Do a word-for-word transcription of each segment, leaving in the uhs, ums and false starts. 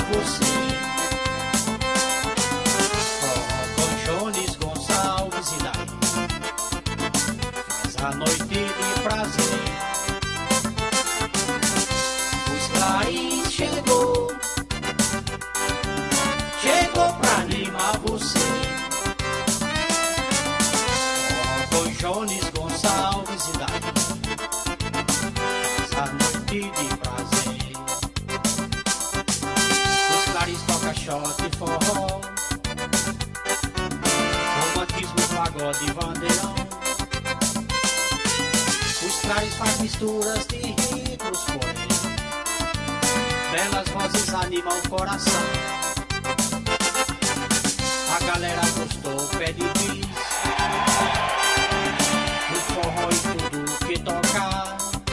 você. Forró com Jones Gonçalves e daí faz a noite de prazer. Os Clarins chegou, chegou pra animar você. Forró com Jones Gonçalves e daí faz a noite de prazer. Os Clarins toca shot e forró, romantismo, pagode e bandeirão. Os Clarins faz misturas de ritmos, porém belas vozes animam o coração. A galera gostou, pede bis, o forró e tudo que tocar.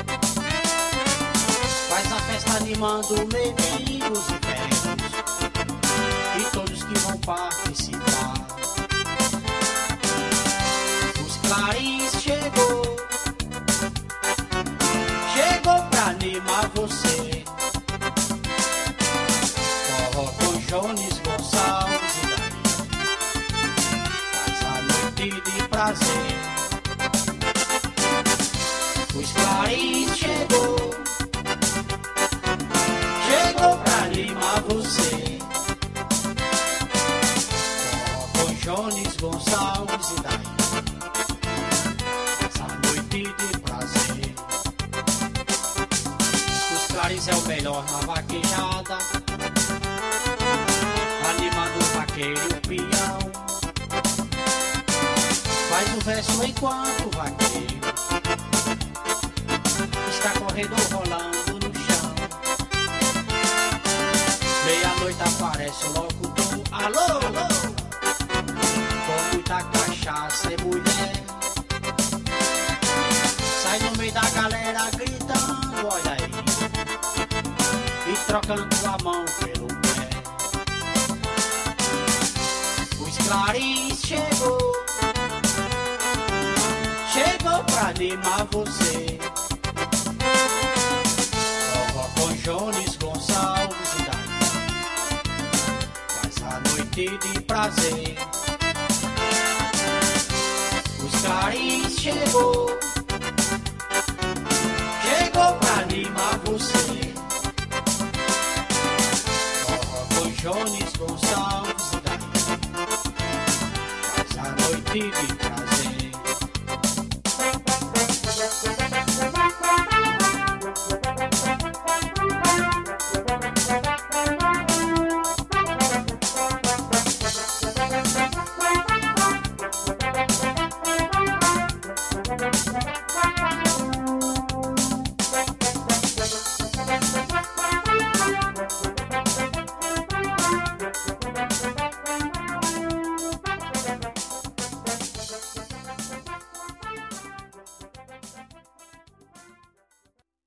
Faz a festa animando meninos e velhos e todos que vão participar. Os Clarins chegou, chegou pra animar você. Forró com Jones Gonçalves e daí faz a noite de prazer. Os Clarins chegou, chegou pra animar você. Forró com Jones Gonçalves e daí faz a noite de prazer. Os Clarins é o melhor na vaquejada, animando o vaqueiro e o peão. Faz o verso enquanto o vaqueiro está correndo ou rolando no chão. Meia-noite aparece o locutor, alô, alô, com muita cachaça e mulher. Sai no meio da galera gritando, olha aí, e trocando a mão pelo pé. Os Clarins chegou, chegou pra animar você. Forró com Jones Gonçalves e daí faz a noite de prazer. Os Clarins chegou, chegou pra animar você. Forró com Jones Gonçalves e daí faz a noite de prazer.